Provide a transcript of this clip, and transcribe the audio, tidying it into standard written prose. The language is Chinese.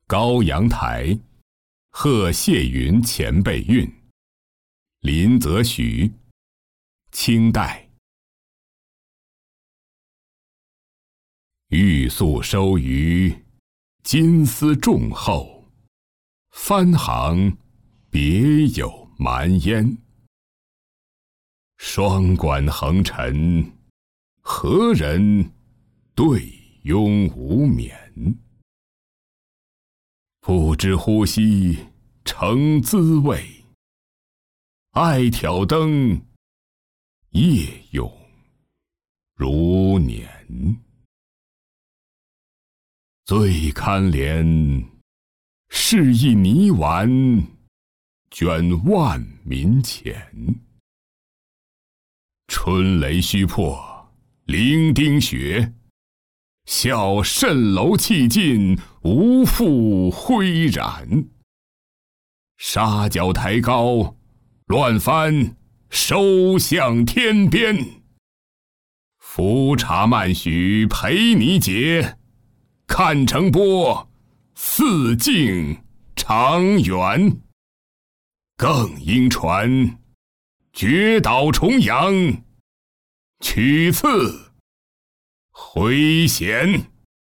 高阳台，贺谢云前辈韵，林则徐，清代。玉素收于金丝重厚，翻行别有蛮烟。双管横陈，何人对拥无眠？不知呼吸成滋味，爱挑灯，夜永如年。最堪怜，是一泥丸，卷万民前。春雷须破，零丁雪，笑蜃楼泣尽，无复辉然。沙脚抬高，乱翻收向天边。浮茶漫许陪你解，看城波，似镜长圆。更应传，绝岛重阳，取次回弦。